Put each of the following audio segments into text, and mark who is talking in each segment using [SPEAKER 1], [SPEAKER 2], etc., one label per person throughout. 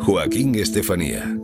[SPEAKER 1] Joaquín Estefanía.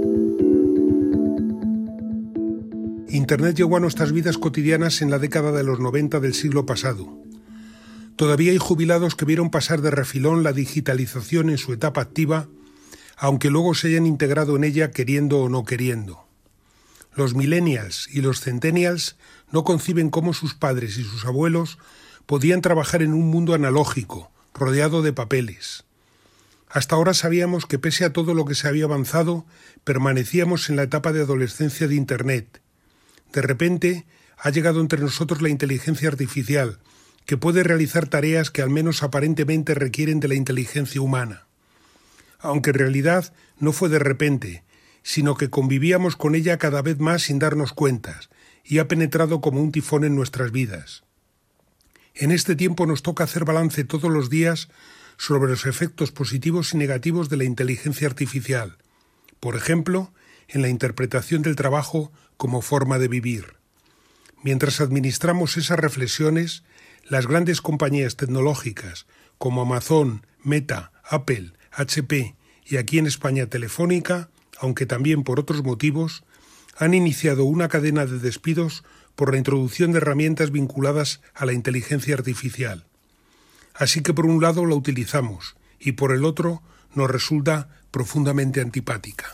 [SPEAKER 2] Internet llegó a nuestras vidas cotidianas en la década de los 90 del siglo pasado. Todavía hay jubilados que vieron pasar de refilón la digitalización en su etapa activa, aunque luego se hayan integrado en ella queriendo o no queriendo. Los millennials y los centennials no conciben cómo sus padres y sus abuelos podían trabajar en un mundo analógico, rodeado de papeles. Hasta ahora sabíamos que pese a todo lo que se había avanzado, permanecíamos en la etapa de adolescencia de Internet. De repente ha llegado entre nosotros la inteligencia artificial, que puede realizar tareas que al menos aparentemente requieren de la inteligencia humana. Aunque en realidad no fue de repente, sino que convivíamos con ella cada vez más sin darnos cuentas, y ha penetrado como un tifón en nuestras vidas. En este tiempo nos toca hacer balance todos los días sobre los efectos positivos y negativos de la inteligencia artificial, por ejemplo, en la interpretación del trabajo como forma de vivir. Mientras administramos esas reflexiones, las grandes compañías tecnológicas como Amazon, Meta, Apple, HP y aquí en España Telefónica, aunque también por otros motivos, han iniciado una cadena de despidos por la introducción de herramientas vinculadas a la inteligencia artificial. Así que por un lado la utilizamos y por el otro nos resulta profundamente antipática.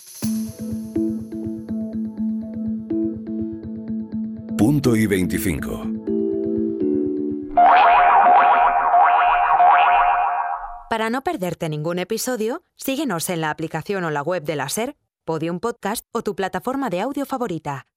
[SPEAKER 1] Punto y 25.
[SPEAKER 3] Para no perderte ningún episodio, síguenos en la aplicación o la web de la SER, Podium Podcast o tu plataforma de audio favorita.